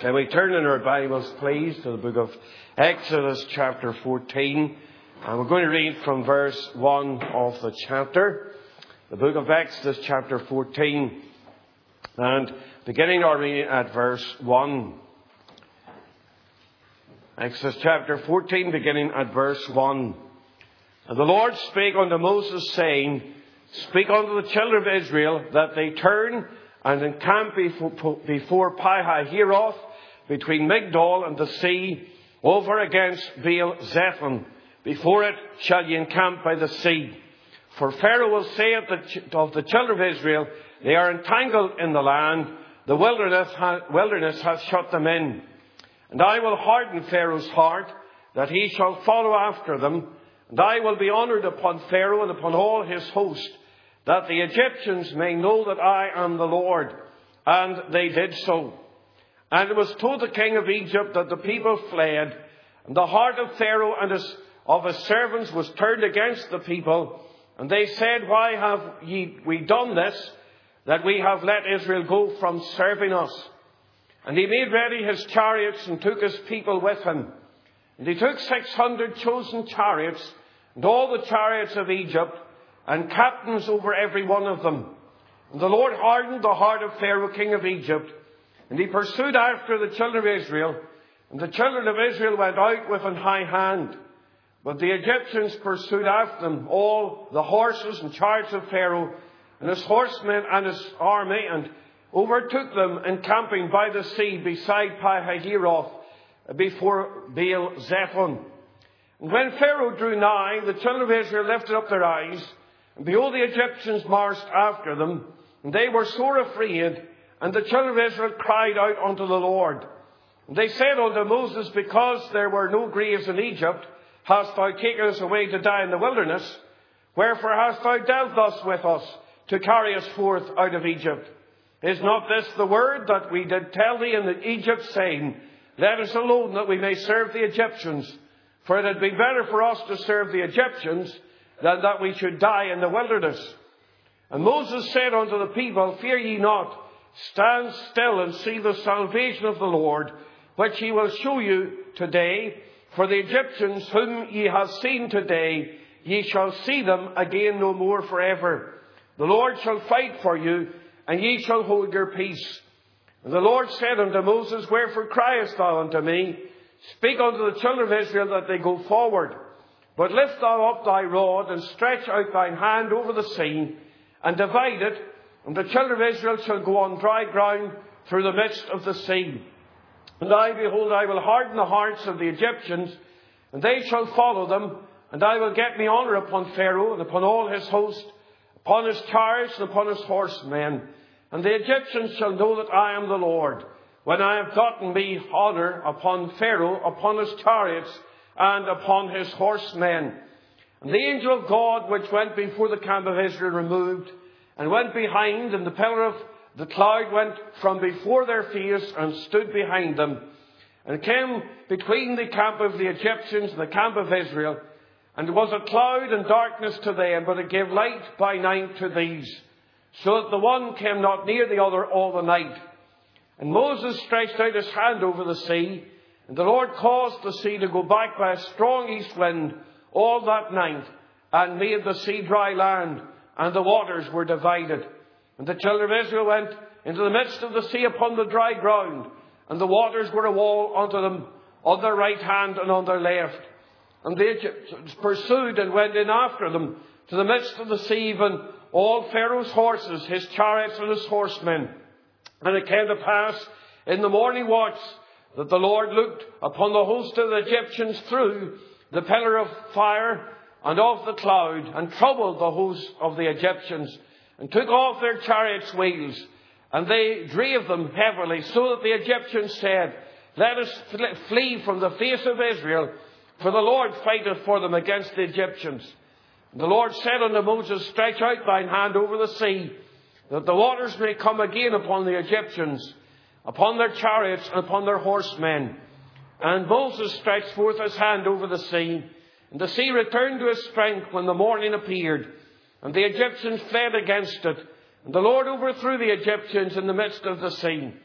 Can we turn in our Bibles, please, to the book of Exodus chapter 14. And we're going to read from verse 1 of the chapter. The book of Exodus chapter 14. And beginning our reading at verse 1. Exodus chapter 14, beginning at verse 1. And the Lord spake unto Moses, saying, Speak unto the children of Israel, that they turn and encamp before Pi-hahiroth, between Migdol and the sea, over against Baal-zephon. Before it shall ye encamp by the sea. For Pharaoh will say of the children of Israel, They are entangled in the land, the wilderness hath shut them in. And I will harden Pharaoh's heart, that he shall follow after them. And I will be honoured upon Pharaoh and upon all his host, that the Egyptians may know that I am the Lord. And they did so. And it was told the king of Egypt that the people fled, and the heart of Pharaoh and of his servants was turned against the people. And they said, Why have we done this, that we have let Israel go from serving us? And he made ready his chariots and took his people with him. And he took 600 chosen chariots, and all the chariots of Egypt, and captains over every one of them. And the Lord hardened the heart of Pharaoh, king of Egypt, and he pursued after the children of Israel. And the children of Israel went out with an high hand. But the Egyptians pursued after them all the horses and chariots of Pharaoh, and his horsemen and his army, and overtook them encamping by the sea beside Pi-hahiroth, before Baal-zephon. And when Pharaoh drew nigh, the children of Israel lifted up their eyes, and behold, the Egyptians marched after them, and they were sore afraid. And the children of Israel cried out unto the Lord. And they said unto Moses, Because there were no graves in Egypt, hast thou taken us away to die in the wilderness? Wherefore hast thou dealt thus with us, to carry us forth out of Egypt? Is not this the word that we did tell thee in Egypt, saying, Let us alone, that we may serve the Egyptians? For it had been better for us to serve the Egyptians, than that we should die in the wilderness. And Moses said unto the people, Fear ye not, stand still and see the salvation of the Lord, which he will show you today. For the Egyptians whom ye have seen today, ye shall see them again no more forever. The Lord shall fight for you, and ye shall hold your peace. And the Lord said unto Moses, Wherefore criest thou unto me? Speak unto the children of Israel that they go forward. But lift thou up thy rod, and stretch out thine hand over the sea, and divide it, and the children of Israel shall go on dry ground through the midst of the sea. And I, behold, I will harden the hearts of the Egyptians, and they shall follow them, and I will get me honour upon Pharaoh, and upon all his host, upon his chariots, and upon his horsemen. And the Egyptians shall know that I am the Lord, when I have gotten me honour upon Pharaoh, upon his chariots, and upon his horsemen. And the angel of God, which went before the camp of Israel, removed, and went behind, and the pillar of the cloud went from before their face, and stood behind them, and came between the camp of the Egyptians and the camp of Israel. And there was a cloud and darkness to them, but it gave light by night to these, so that the one came not near the other all the night. And Moses stretched out his hand over the sea, and the Lord caused the sea to go back by a strong east wind all that night, and made the sea dry land, and the waters were divided. And the children of Israel went into the midst of the sea upon the dry ground, and the waters were a wall unto them on their right hand and on their left. And the Egyptians pursued and went in after them to the midst of the sea, even all Pharaoh's horses, his chariots and his horsemen. And it came to pass in the morning watch that the Lord looked upon the host of the Egyptians through the pillar of fire and of the cloud, and troubled the host of the Egyptians, and took off their chariots' wheels, and they drave them heavily, so that the Egyptians said, Let us flee from the face of Israel, for the Lord fighteth for them against the Egyptians. And the Lord said unto Moses, Stretch out thine hand over the sea, that the waters may come again upon the Egyptians, upon their chariots and upon their horsemen. And Moses stretched forth his hand over the sea, and the sea returned to its strength when the morning appeared, and the Egyptians fled against it. And the Lord overthrew the Egyptians in the midst of the sea.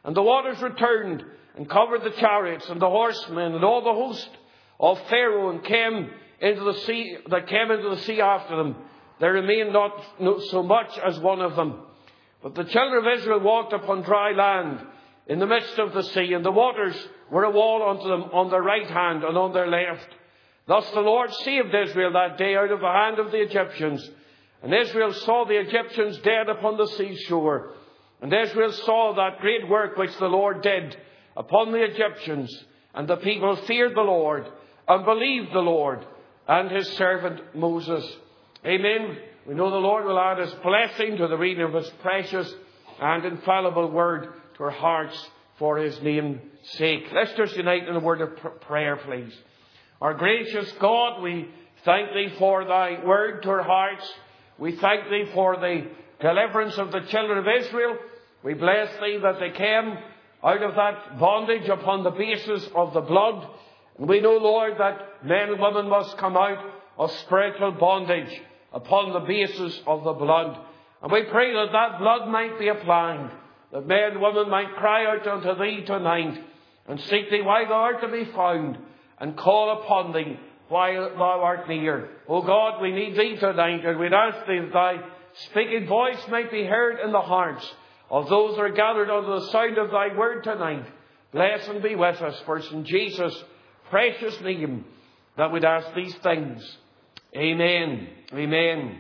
And the waters returned and covered the chariots and the horsemen and all the host of Pharaoh, and came into the sea, that came into the sea after them. There remained not so much as one of them. But the children of Israel walked upon dry land in the midst of the sea, and the waters were a wall unto them on their right hand and on their left. Thus the Lord saved Israel that day out of the hand of the Egyptians. And Israel saw the Egyptians dead upon the seashore. And Israel saw that great work which the Lord did upon the Egyptians. And the people feared the Lord and believed the Lord and his servant Moses. Amen. We know the Lord will add his blessing to the reading of his precious and infallible word to our hearts for his name's sake. Let's just unite in a word of prayer, please. Our gracious God, we thank thee for thy word to our hearts. We thank thee for the deliverance of the children of Israel. We bless thee that they came out of that bondage upon the basis of the blood. And we know, Lord, that men and women must come out of spiritual bondage upon the basis of the blood. And we pray that that blood might be applied, that men and women might cry out unto thee tonight and seek thee while thou art to be found, and call upon thee while thou art near. O God, we need thee tonight, and we'd ask thee that thy speaking voice might be heard in the hearts of those that are gathered under the sound of thy word tonight. Bless and be with us, for it's in Jesus' precious name that we'd ask these things. Amen. Amen.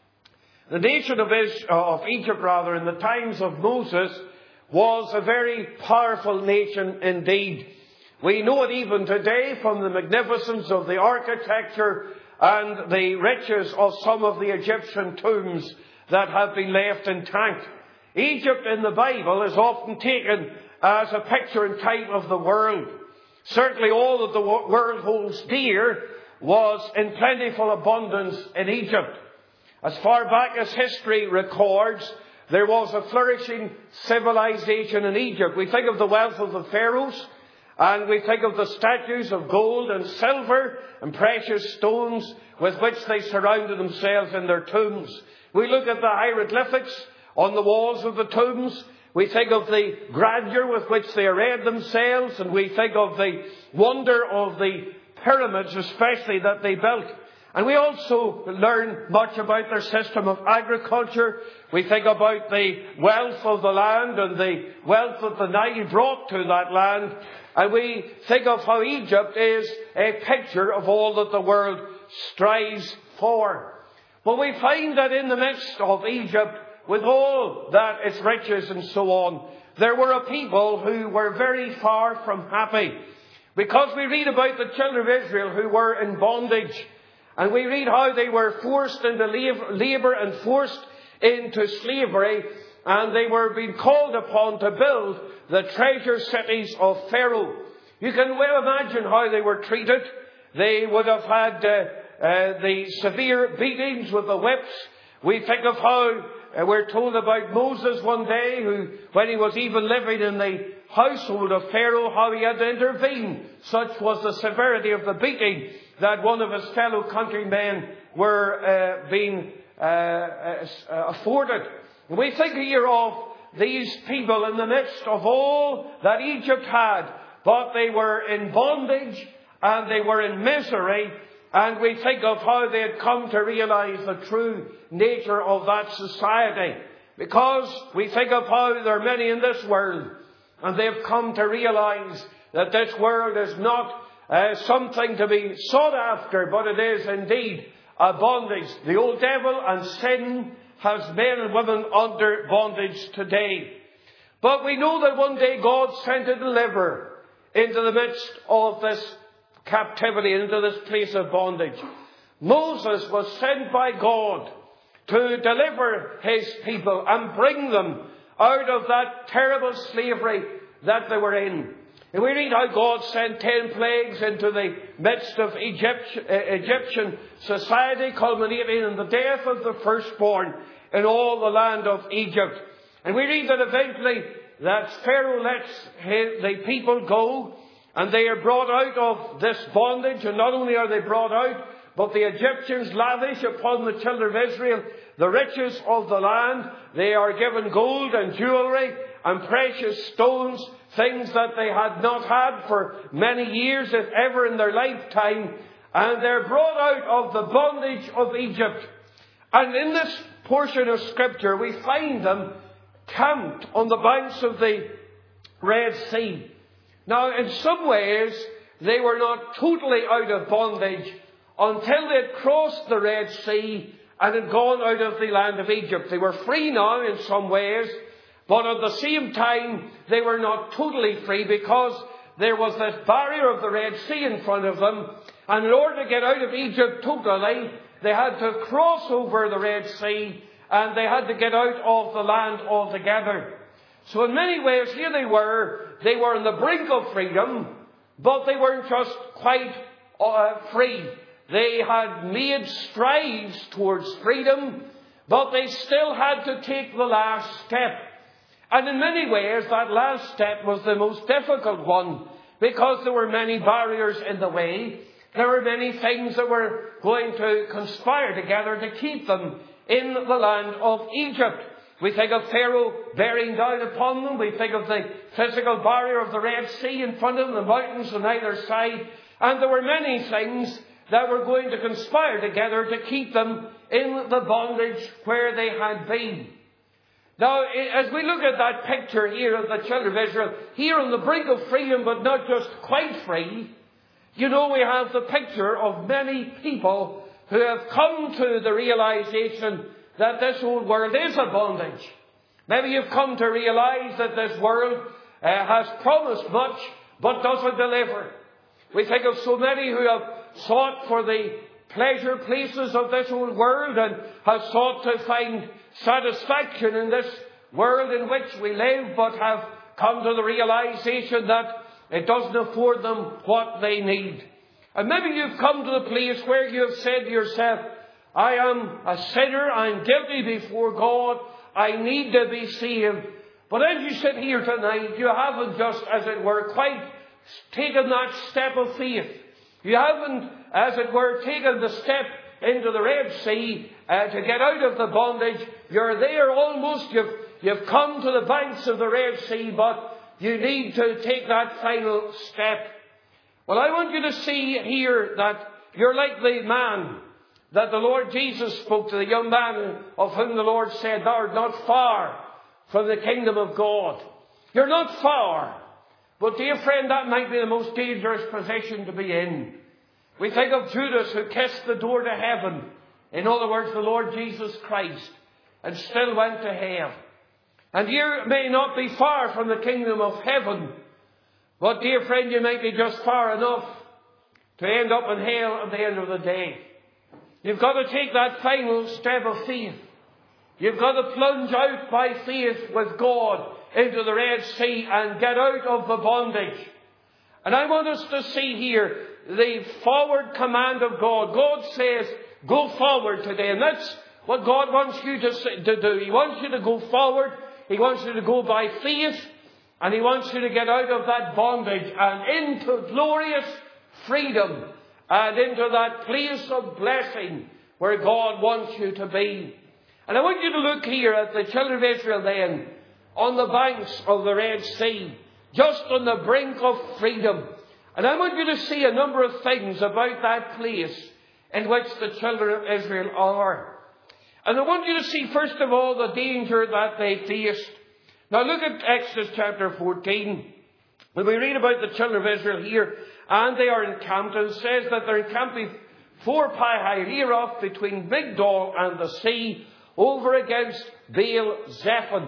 The nation of Egypt, in the times of Moses, was a very powerful nation indeed. We know it even today from the magnificence of the architecture and the riches of some of the Egyptian tombs that have been left intact. Egypt in the Bible is often taken as a picture and type of the world. Certainly all that the world holds dear was in plentiful abundance in Egypt. As far back as history records, there was a flourishing civilization in Egypt. We think of the wealth of the pharaohs, and we think of the statues of gold and silver and precious stones with which they surrounded themselves in their tombs. We look at the hieroglyphics on the walls of the tombs. We think of the grandeur with which they arrayed themselves, and we think of the wonder of the pyramids, especially, that they built. And we also learn much about their system of agriculture. We think about the wealth of the land and the wealth that the Nile brought to that land. And we think of how Egypt is a picture of all that the world strives for. But we find that in the midst of Egypt, with all that its riches and so on, there were a people who were very far from happy. Because we read about the children of Israel who were in bondage. And we read how they were forced into labour and forced into slavery. And they were being called upon to build the treasure cities of Pharaoh. You can well imagine how they were treated. They would have had the severe beatings with the whips. We think of how we're told about Moses one day, who, when he was even living in the household of Pharaoh, how he had to intervene. Such was the severity of the beating that one of his fellow countrymen were being afforded. We think here of these people in the midst of all that Egypt had, but they were in bondage and they were in misery. And we think of how they had come to realize the true nature of that society. Because we think of how there are many in this world, and they've come to realize that this world is not something to be sought after, but it is indeed a bondage. The old devil and sin has men and women under bondage today. But we know that one day God sent a deliverer into the midst of this captivity, into this place of bondage. Moses was sent by God to deliver his people and bring them out of that terrible slavery that they were in. And we read how God sent 10 plagues into the midst of Egyptian society, culminating in the death of the firstborn in all the land of Egypt. And we read that eventually that Pharaoh lets the people go, and they are brought out of this bondage. And not only are they brought out, but the Egyptians lavish upon the children of Israel the riches of the land. They are given gold and jewelry, and precious stones, things that they had not had for many years, if ever in their lifetime. And they're brought out of the bondage of Egypt. And in this portion of Scripture, we find them camped on the banks of the Red Sea. Now, in some ways, they were not totally out of bondage until they had crossed the Red Sea and had gone out of the land of Egypt. They were free now in some ways, but at the same time, they were not totally free, because there was this barrier of the Red Sea in front of them. And in order to get out of Egypt totally, they had to cross over the Red Sea, and they had to get out of the land altogether. So in many ways, here they were on the brink of freedom, but they weren't just quite free. They had made strides towards freedom, but they still had to take the last step. And in many ways, that last step was the most difficult one, because there were many barriers in the way. There were many things that were going to conspire together to keep them in the land of Egypt. We think of Pharaoh bearing down upon them. We think of the physical barrier of the Red Sea in front of them, the mountains on either side. And there were many things that were going to conspire together to keep them in the bondage where they had been. Now, as we look at that picture here of the children of Israel, here on the brink of freedom, but not just quite free, you know, we have the picture of many people who have come to the realization that this old world is a bondage. Maybe you've come to realize that this world has promised much, but doesn't deliver. We think of so many who have sought for the pleasure places of this old world and have sought to find satisfaction in this world in which we live, but have come to the realization that it doesn't afford them what they need. And maybe you've come to the place where you have said to yourself, I am a sinner, I'm guilty before God, I need to be saved. But as you sit here tonight, you haven't just, as it were, quite taken that step of faith. You haven't, as it were, taken the step into the Red Sea to get out of the bondage. You're there almost, you've come to the banks of the Red Sea, but you need to take that final step. Well, I want you to see here that you're like the man that the Lord Jesus spoke to, the young man of whom the Lord said, thou art not far from the kingdom of God. You're not far. But dear friend, that might be the most dangerous position to be in. We think of Judas, who kissed the door to heaven. In other words, the Lord Jesus Christ, and still went to hell. And you may not be far from the kingdom of heaven, but dear friend, you might be just far enough to end up in hell at the end of the day. You've got to take that final step of faith. You've got to plunge out by faith with God into the Red Sea and get out of the bondage. And I want us to see here the forward command of God. God says, go forward today. And that's what God wants you to do. He wants you to go forward. He wants you to go by faith. And He wants you to get out of that bondage and into glorious freedom and into that place of blessing where God wants you to be. And I want you to look here at the children of Israel then on the banks of the Red Sea, just on the brink of freedom. And I want you to see a number of things about that place in which the children of Israel are. And I want you to see, first of all, the danger that they faced. Now look at Exodus chapter 14. When we read about the children of Israel here, and they are encamped, and it says that they're encamped 4 Pi-Hahiroth between Migdol and the sea, over against Baal-Zephon.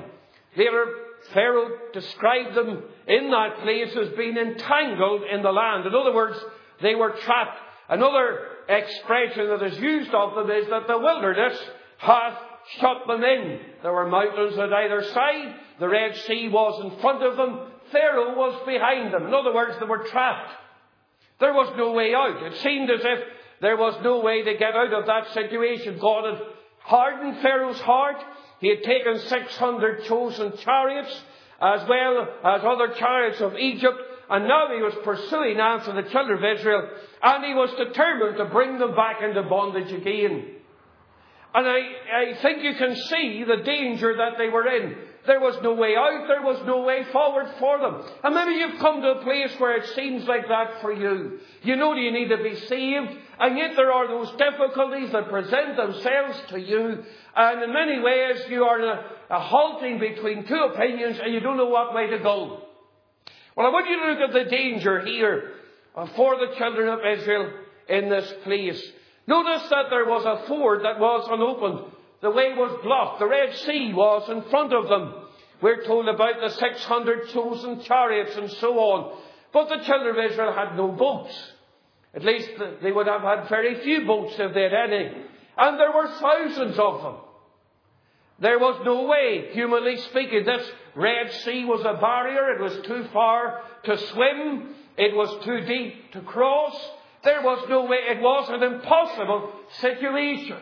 Pharaoh described them in that place as being entangled in the land. In other words, they were trapped. Another expression that is used of them is that the wilderness hath shut them in. There were mountains on either side. The Red Sea was in front of them. Pharaoh was behind them. In other words, they were trapped. There was no way out. It seemed as if there was no way to get out of that situation. God had hardened Pharaoh's heart. He had taken 600 chosen chariots as well as other chariots of Egypt. And now he was pursuing after the children of Israel. And he was determined to bring them back into bondage again. And I think you can see the danger that they were in. There was no way out. There was no way forward for them. And maybe you've come to a place where it seems like that for you. You know you need to be saved, and yet there are those difficulties that present themselves to you. And in many ways you are in a halting between two opinions, and you don't know what way to go. Well, I want you to look at the danger here for the children of Israel in this place. Notice that there was a ford that was unopened. The way was blocked. The Red Sea was in front of them. We're told about the 600 chosen chariots and so on. But the children of Israel had no boats. At least they would have had very few boats if they had any. And there were thousands of them. There was no way, humanly speaking. This Red Sea was a barrier. It was too far to swim. It was too deep to cross. There was no way. It was an impossible situation.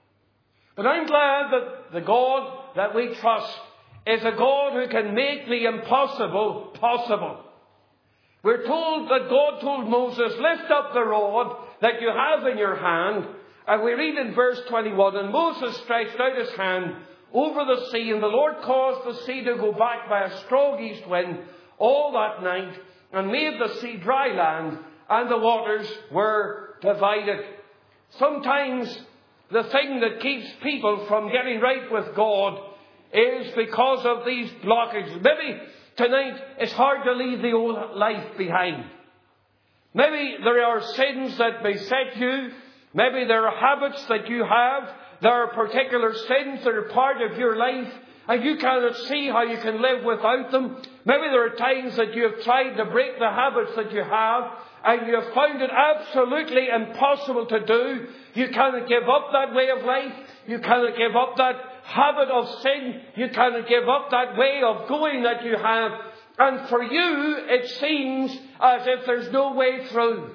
But I'm glad that the God that we trust is a God who can make the impossible possible. We're told that God told Moses, lift up the rod that you have in your hand. And we read in verse 21, and Moses stretched out his hand over the sea, and the Lord caused the sea to go back by a strong east wind all that night, and made the sea dry land, and the waters were divided. Sometimes the thing that keeps people from getting right with God is because of these blockages. Maybe tonight it's hard to leave the old life behind. Maybe there are sins that beset you. Maybe there are habits that you have. There are particular sins that are part of your life, and you cannot see how you can live without them. Maybe there are times that you have tried to break the habits that you have, and you have found it absolutely impossible to do. You cannot give up that way of life. You cannot give up that habit of sin. You cannot give up that way of going that you have. And for you, it seems as if there's no way through.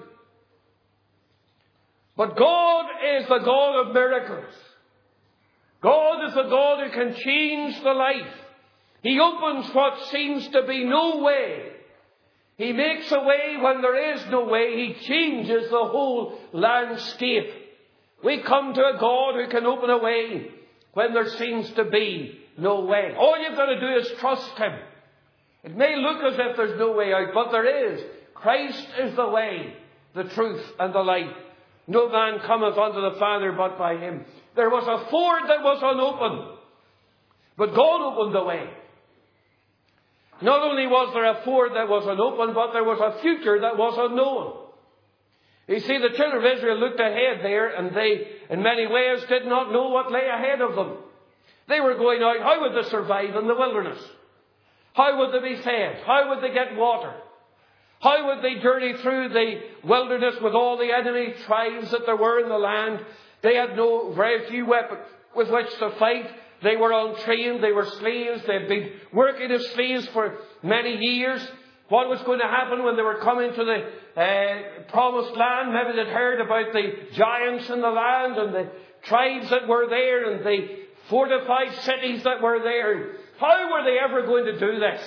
But God is the God of miracles. God is the God who can change the life. He opens what seems to be no way. He makes a way when there is no way. He changes the whole landscape. We come to a God who can open a way when there seems to be no way. All you've got to do is trust Him. It may look as if there's no way out, but there is. Christ is the way, the truth, and the life. No man cometh unto the Father but by Him. There was a ford that was unopened, but God opened the way. Not only was there a ford that was unopened, but there was a future that was unknown. You see, the children of Israel looked ahead there, and they, in many ways, did not know what lay ahead of them. They were going out. How would they survive in the wilderness? How would they be fed? How would they get water? How would they journey through the wilderness with all the enemy tribes that there were in the land? They had very few weapons with which to fight. They were untrained. They were slaves. They had been working as slaves for many years. What was going to happen when they were coming to the promised land? Maybe they'd heard about the giants in the land and the tribes that were there and the fortified cities that were there. How were they ever going to do this?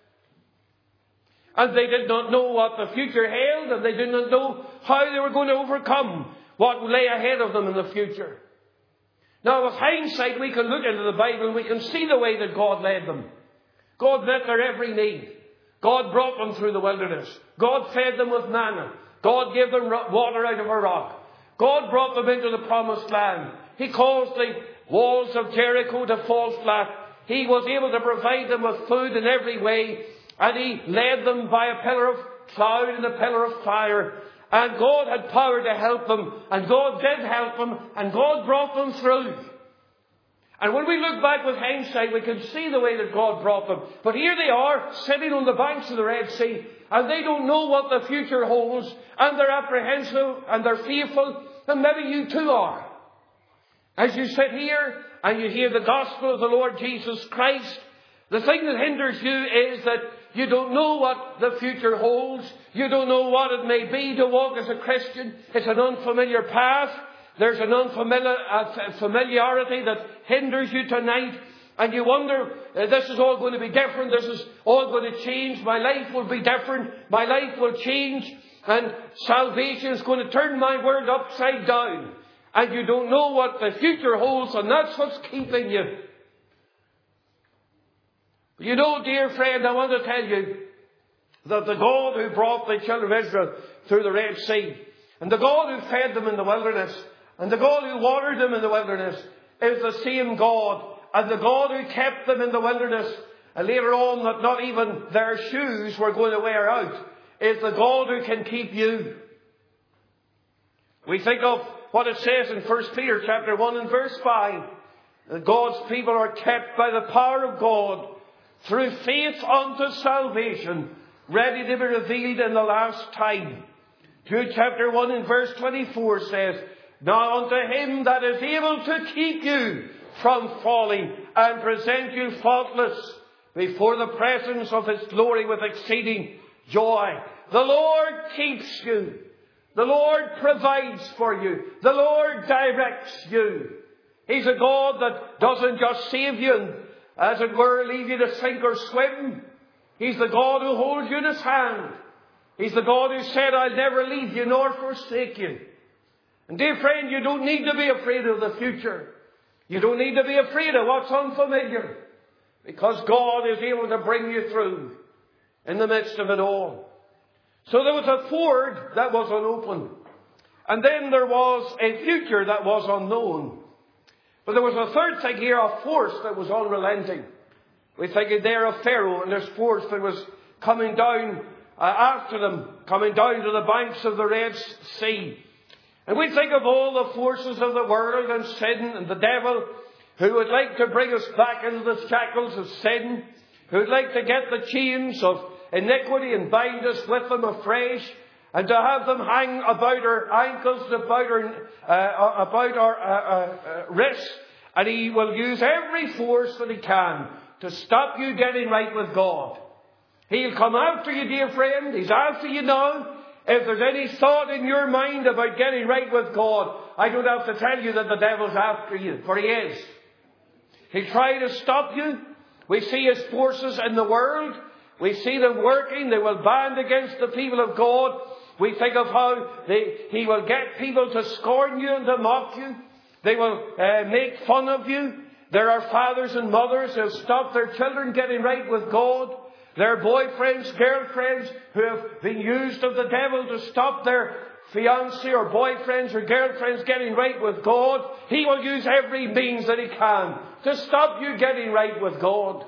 And they did not know what the future held, and they did not know how they were going to overcome what lay ahead of them in the future. Now, with hindsight, we can look into the Bible and we can see the way that God led them. God met their every need. God brought them through the wilderness. God fed them with manna. God gave them water out of a rock. God brought them into the promised land. He caused the walls of Jericho to fall flat. He was able to provide them with food in every way. And He led them by a pillar of cloud and a pillar of fire. And God had power to help them. And God did help them. And God brought them through. And when we look back with hindsight, we can see the way that God brought them. But here they are, sitting on the banks of the Red Sea. And they don't know what the future holds. And they're apprehensive and they're fearful. And maybe you too are. As you sit here and you hear the gospel of the Lord Jesus Christ, the thing that hinders you is that you don't know what the future holds. You don't know what it may be to walk as a Christian. It's an unfamiliar path. There's an familiarity that hinders you tonight. And you wonder, this is all going to be different. This is all going to change. My life will be different. My life will change. And salvation is going to turn my world upside down. And you don't know what the future holds. And that's what's keeping you. You know, dear friend, I want to tell you that the God who brought the children of Israel through the Red Sea, and the God who fed them in the wilderness, and the God who watered them in the wilderness, is the same God. And the God who kept them in the wilderness, and later on that not even their shoes were going to wear out, is the God who can keep you. We think of what it says in 1 Peter chapter 1 and verse 5. That God's people are kept by the power of God through faith unto salvation, ready to be revealed in the last time. Jude chapter 1 and verse 24 says, Now unto him that is able to keep you from falling and present you faultless before the presence of his glory with exceeding joy. The Lord keeps you. The Lord provides for you. The Lord directs you. He's a God that doesn't just save you and, as it were, leave you to sink or swim. He's the God who holds you in his hand. He's the God who said, I'll never leave you nor forsake you. And dear friend, you don't need to be afraid of the future. You don't need to be afraid of what's unfamiliar. Because God is able to bring you through in the midst of it all. So there was a ford that was unopened. And then there was a future that was unknown. But there was a third thing here, a force that was unrelenting. We think there of Pharaoh and this force that was coming down after them, coming down to the banks of the Red Sea. And we think of all the forces of the world and sin and the devil who would like to bring us back into the shackles of sin, who would like to get the chains of iniquity and bind us with them afresh, and to have them hang about our ankles, about our wrists. And he will use every force that he can to stop you getting right with God. He'll come after you, dear friend. He's after you now. If there's any thought in your mind about getting right with God, I don't have to tell you that the devil's after you, for he is. He'll try to stop you. We see his forces in the world. We see them working. They will band against the people of God. We think of how he will get people to scorn you and to mock you. They will make fun of you. There are fathers and mothers who have stopped their children getting right with God. There are boyfriends, girlfriends who have been used of the devil to stop their fiancé or boyfriends or girlfriends getting right with God. He will use every means that he can to stop you getting right with God.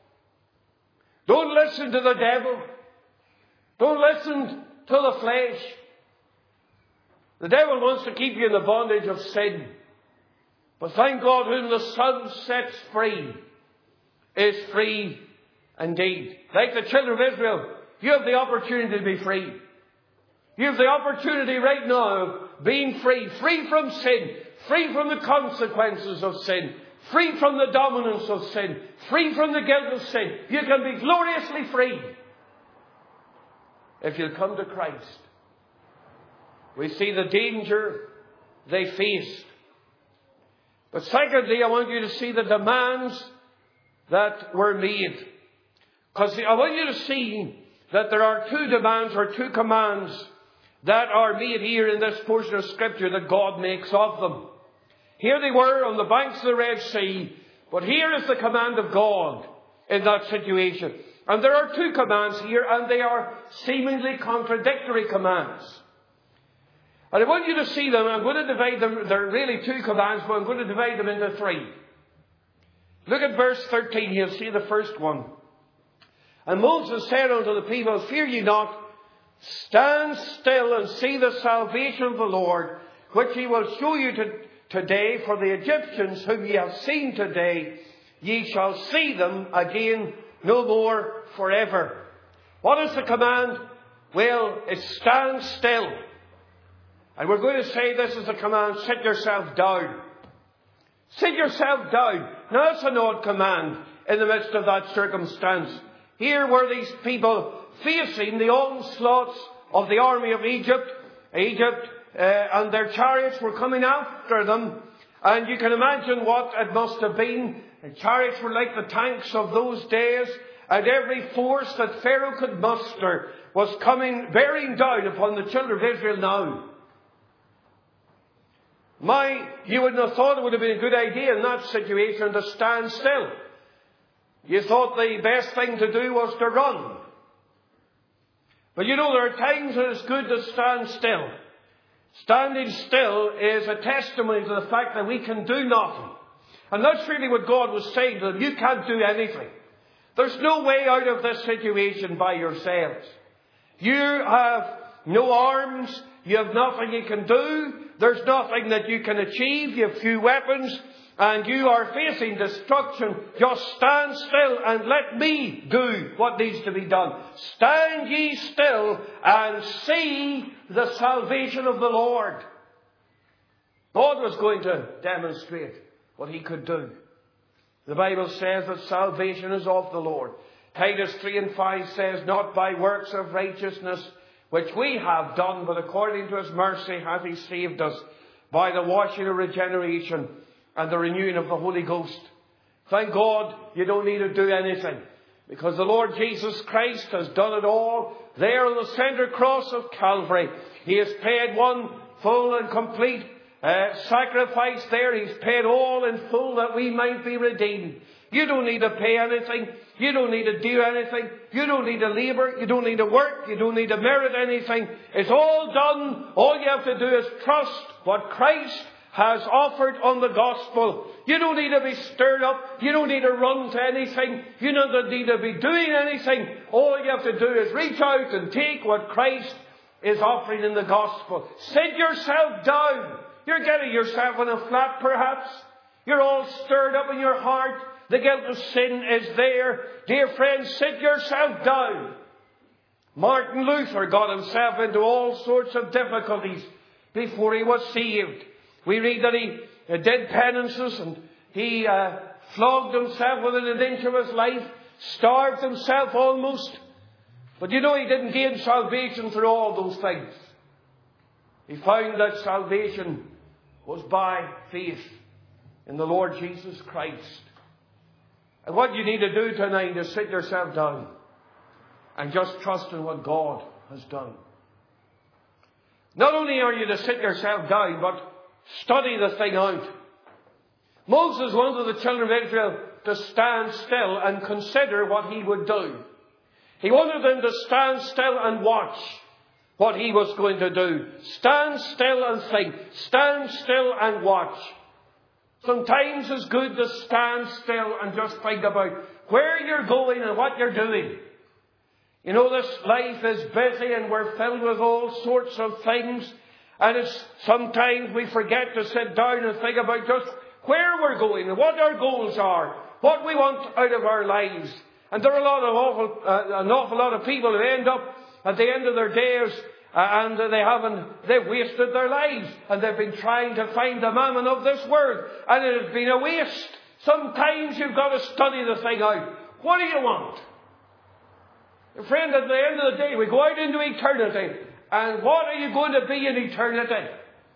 Don't listen to the devil. Don't listen to the flesh. The devil wants to keep you in the bondage of sin. But thank God, whom the Son sets free is free indeed. Like the children of Israel, you have the opportunity to be free. You have the opportunity right now of being free. Free from sin. Free from the consequences of sin. Free from the dominance of sin. Free from the guilt of sin. You can be gloriously free if you'll come to Christ. We see the danger they faced. But secondly, I want you to see the demands that were made. Because I want you to see that there are two demands or two commands that are made here in this portion of Scripture that God makes of them. Here they were on the banks of the Red Sea, but here is the command of God in that situation. And there are two commands here, and they are seemingly contradictory commands. And I want you to see them. I'm going to divide them. There are really two commands, but I'm going to divide them into three. Look at verse 13. You'll see the first one. And Moses said unto the people, Fear ye not, stand still and see the salvation of the Lord, which he will show you today. For the Egyptians whom ye have seen today, ye shall see them again no more forever. What is the command? Well, it's stand still. And we're going to say this is the command, sit yourself down. Sit yourself down. Now that's an odd command in the midst of that circumstance. Here were these people facing the onslaughts of the army of Egypt. And their chariots were coming after them. And you can imagine what it must have been. The chariots were like the tanks of those days. And every force that Pharaoh could muster was coming bearing down upon the children of Israel now. You wouldn't have thought it would have been a good idea in that situation to stand still. You thought the best thing to do was to run. But you know, there are times when it's good to stand still. Standing still is a testimony to the fact that we can do nothing. And that's really what God was saying to them. You can't do anything. There's no way out of this situation by yourselves. You have no arms. You have nothing you can do. There's nothing that you can achieve. You have few weapons. And you are facing destruction. Just stand still and let me do what needs to be done. Stand ye still and see the salvation of the Lord. God was going to demonstrate what he could do. The Bible says that salvation is of the Lord. Titus 3:5 says, not by works of righteousness which we have done, but according to his mercy hath he saved us by the washing of regeneration and the renewing of the Holy Ghost. Thank God you don't need to do anything, because the Lord Jesus Christ has done it all there on the center cross of Calvary. He has paid one full and complete sacrifice there. He's paid all in full that we might be redeemed. You don't need to pay anything. You don't need to do anything. You don't need to labour. You don't need to work. You don't need to merit anything. It's all done. All you have to do is trust what Christ has offered on the gospel. You don't need to be stirred up. You don't need to run to anything. You don't need to be doing anything. All you have to do is reach out and take what Christ is offering in the gospel. Sit yourself down. You're getting yourself in a flat perhaps. You're all stirred up in your heart. The guilt of sin is there. Dear friends, sit yourself down. Martin Luther got himself into all sorts of difficulties before he was saved. We read that he did penances and he flogged himself within an inch of his life, starved himself almost. But you know, he didn't gain salvation through all those things. He found that salvation was by faith in the Lord Jesus Christ. And what you need to do tonight is sit yourself down and just trust in what God has done. Not only are you to sit yourself down, but study the thing out. Moses wanted the children of Israel to stand still and consider what he would do. He wanted them to stand still and watch what he was going to do. Stand still and think. Stand still and watch. Sometimes it's good to stand still and just think about where you're going and what you're doing. You know, this life is busy and we're filled with all sorts of things. And it's sometimes we forget to sit down and think about just where we're going and what our goals are, what we want out of our lives. And there are an awful lot of people who end up at the end of their days and they've wasted their lives, and they've been trying to find the mammon of this world, and it has been a waste. Sometimes you've got to study the thing out. What do you want? Friend, at the end of the day, we go out into eternity, and what are you going to be in eternity?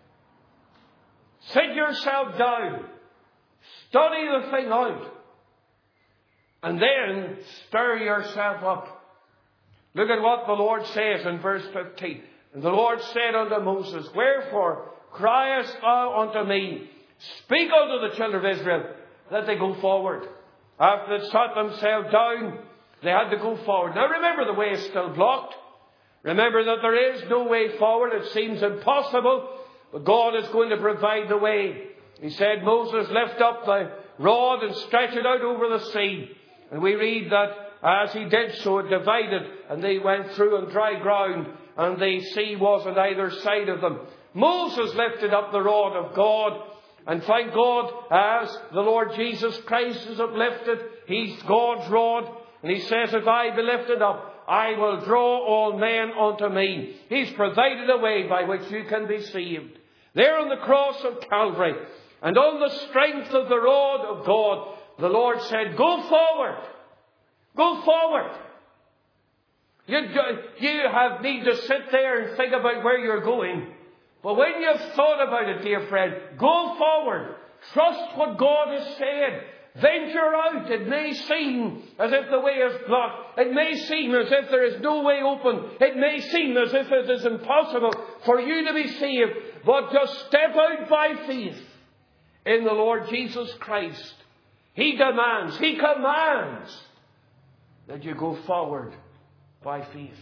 Sit yourself down, study the thing out, and then stir yourself up. Look at what the Lord says in verse 15. And the Lord said unto Moses, wherefore criest thou unto me? Speak unto the children of Israel that they go forward. After they sat themselves down, they had to go forward. Now remember, the way is still blocked. Remember that there is no way forward. It seems impossible, but God is going to provide the way. He said, Moses, lift up thy rod and stretch it out over the sea. And we read that as he did so, it divided, and they went through on dry ground, and the sea was on either side of them. Moses lifted up the rod of God, and thank God, as the Lord Jesus Christ is uplifted, he's God's rod, and he says, if I be lifted up, I will draw all men unto me. He's provided a way by which you can be saved. There on the cross of Calvary, and on the strength of the rod of God, the Lord said, go forward. Go forward. You need to sit there and think about where you're going. But when you've thought about it, dear friend, go forward. Trust what God has said. Venture out. It may seem as if the way is blocked. It may seem as if there is no way open. It may seem as if it is impossible for you to be saved. But just step out by faith in the Lord Jesus Christ. He demands, He commands that you go forward by faith.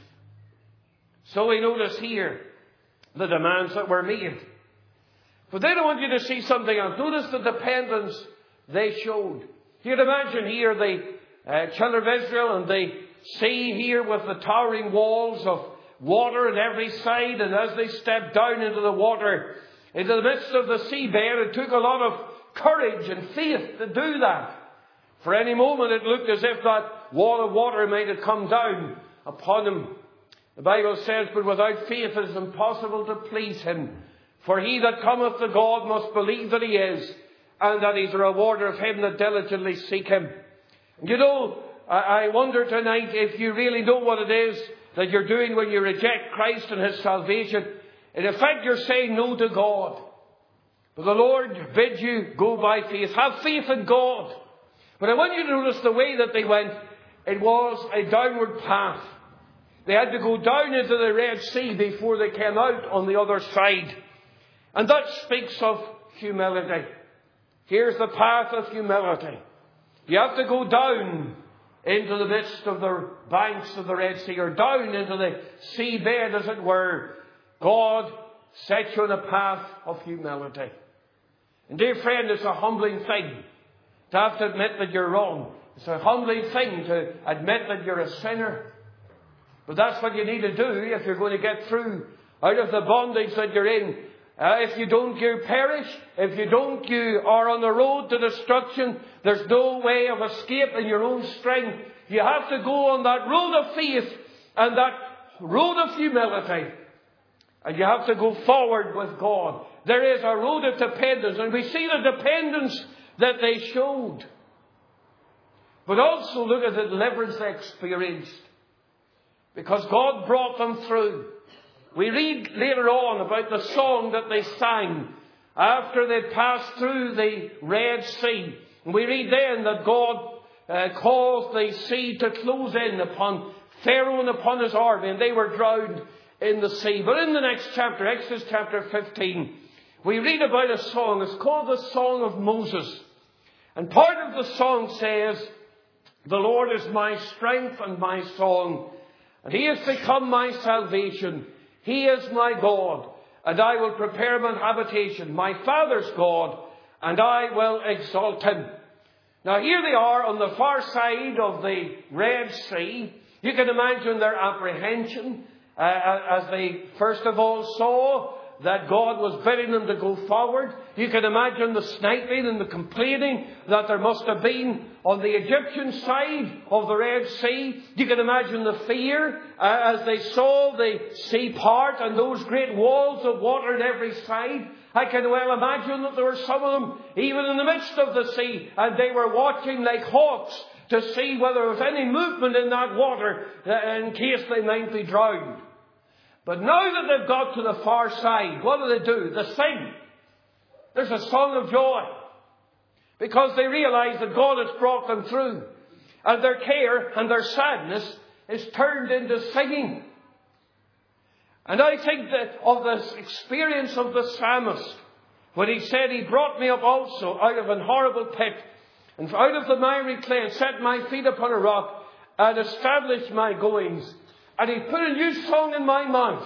So we notice here the demands that were made. But then I want you to see something else. Notice the dependence they showed. You'd imagine here the children of Israel, and they see here with the towering walls of water on every side, and as they stepped down into the water, into the midst of the seabed, it took a lot of courage and faith to do that. For any moment it looked as if that wall of water might have come down upon them. The Bible says, but without faith it is impossible to please Him. For he that cometh to God must believe that He is, and that He's a rewarder of him that diligently seek Him. You know, I wonder tonight if you really know what it is that you're doing when you reject Christ and His salvation. In effect, you're saying no to God. But the Lord bids you go by faith. Have faith in God. But I want you to notice the way that they went. It was a downward path. They had to go down into the Red Sea before they came out on the other side. And that speaks of humility. Here's the path of humility. You have to go down into the midst of the banks of the Red Sea, or down into the seabed, as it were. God sets you on a path of humility. And dear friend, it's a humbling thing to have to admit that you're wrong. It's a humbling thing to admit that you're a sinner. But that's what you need to do if you're going to get through out of the bondage that you're in. If you don't, you perish. If you don't, you are on the road to destruction. There's no way of escape in your own strength. You have to go on that road of faith and that road of humility. And you have to go forward with God. There is a road of dependence. And we see the dependence that they showed. But also look at the deliverance they experienced. Because God brought them through. We read later on about the song that they sang after they passed through the Red Sea. And we read then that God caused the sea to close in upon Pharaoh and upon his army, and they were drowned in the sea. But in the next chapter, Exodus chapter 15, we read about a song. It's called the Song of Moses. And part of the song says, the Lord is my strength and my song, and He has become my salvation. He is my God, and I will prepare him an habitation, my Father's God, and I will exalt Him. Now here they are on the far side of the Red Sea. You can imagine their apprehension as they first of all saw that God was bidding them to go forward. You can imagine the sniping and the complaining that there must have been on the Egyptian side of the Red Sea. You can imagine the fear as they saw the sea part and those great walls of water on every side. I can well imagine that there were some of them even in the midst of the sea, and they were watching like hawks to see whether there was any movement in that water in case they might be drowned. But now that they've got to the far side, what do? They sing. There's a song of joy. Because they realize that God has brought them through. And their care and their sadness is turned into singing. And I think that of the experience of the psalmist, when he said, He brought me up also out of an horrible pit, and out of the miry clay, and set my feet upon a rock, and established my goings. And He put a new song in my mouth,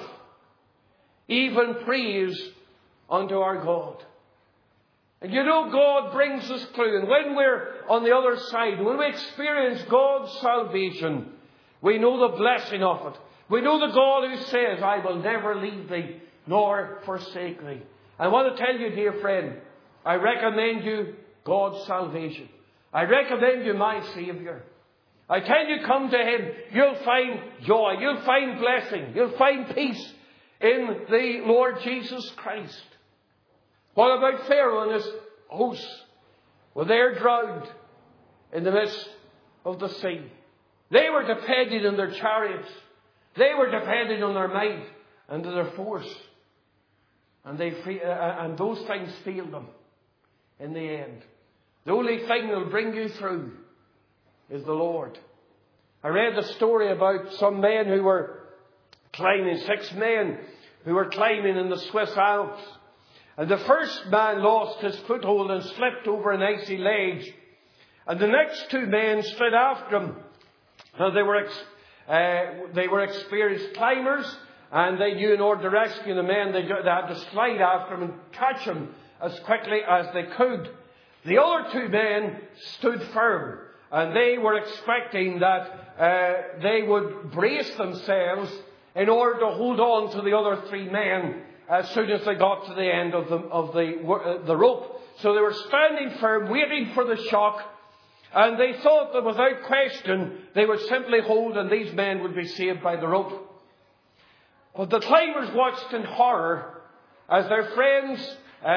even praise unto our God. And you know, God brings us through. And when we're on the other side, when we experience God's salvation, we know the blessing of it. We know the God who says, I will never leave thee nor forsake thee. I want to tell you, dear friend, I recommend you God's salvation. I recommend you my Saviour. I tell you, come to Him. You'll find joy. You'll find blessing. You'll find peace in the Lord Jesus Christ. What about Pharaoh and his hosts? Well, they're drowned in the midst of the sea. They were depending on their chariots. They were depending on their might and their force. And those things failed them in the end. The only thing that will bring you through is the Lord. I read the story about some men who were climbing, 6 men who were climbing in the Swiss Alps. And the first man lost his foothold and slipped over an icy ledge. And the next two men stood after him. Now they were experienced climbers, and they knew in order to rescue the men, they had to slide after him and catch him as quickly as they could. The other two men stood firm, and they were expecting that they would brace themselves in order to hold on to the other three men as soon as they got to the end of the rope. So they were standing firm, waiting for the shock, and they thought that without question they would simply hold and these men would be saved by the rope. But the climbers watched in horror as their friends,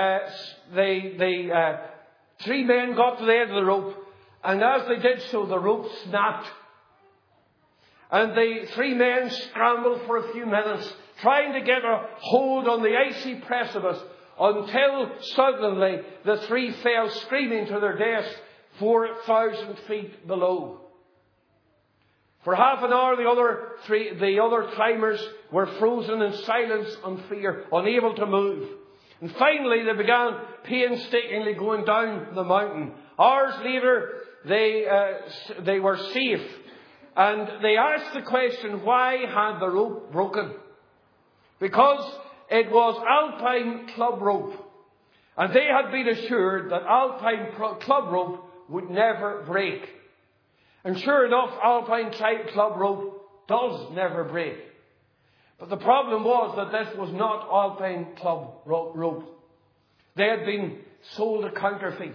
three men got to the end of the rope, and as they did so, the rope snapped. And the three men scrambled for a few minutes, trying to get a hold on the icy precipice, until suddenly the three fell screaming to their deaths 4,000 feet below. For half an hour, the other climbers were frozen in silence and fear, unable to move. And finally, they began painstakingly going down the mountain. Hours later, they were safe. And they asked the question, why had the rope broken? Because it was Alpine club rope. And they had been assured that Alpine club rope would never break. And sure enough, Alpine club rope does never break. But the problem was that this was not Alpine club rope. They had been sold a counterfeit.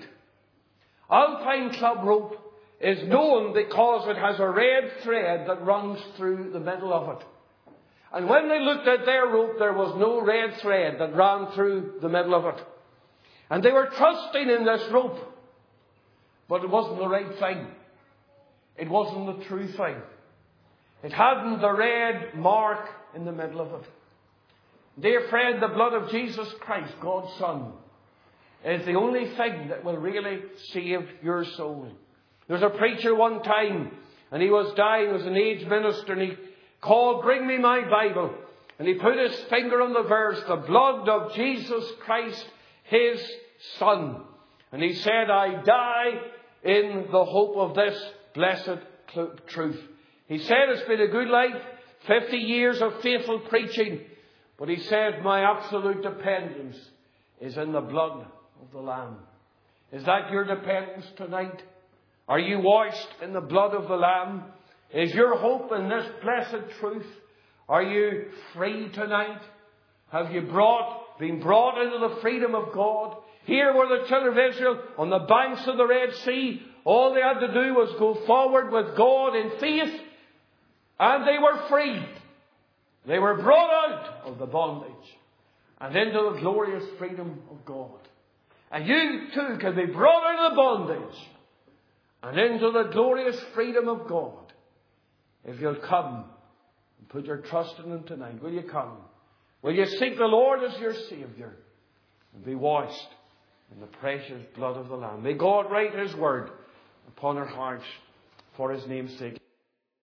Alpine club rope is known because it has a red thread that runs through the middle of it. And when they looked at their rope, there was no red thread that ran through the middle of it. And they were trusting in this rope. But it wasn't the right thing. It wasn't the true thing. It hadn't the red mark in the middle of it. Dear friend, the blood of Jesus Christ, God's Son, is the only thing that will really save your soul. There was a preacher one time, and he was dying, he was an aged minister, and he called, "Bring me my Bible." And he put his finger on the verse, "The blood of Jesus Christ, His Son." And he said, "I die in the hope of this blessed truth." He said, it's been a good life, 50 years of faithful preaching. But he said, my absolute dependence is in the blood of the Lamb. Is that your dependence tonight? Are you washed in the blood of the Lamb? Is your hope in this blessed truth? Are you free tonight? Have you been brought into the freedom of God? Here were the children of Israel on the banks of the Red Sea. All they had to do was go forward with God in faith, and they were free. They were brought out of the bondage and into the glorious freedom of God. And you too can be brought out of the bondage and into the glorious freedom of God if you'll come and put your trust in Him tonight. Will you come? Will you seek the Lord as your Saviour and be washed in the precious blood of the Lamb? May God write His word upon our hearts for His name's sake.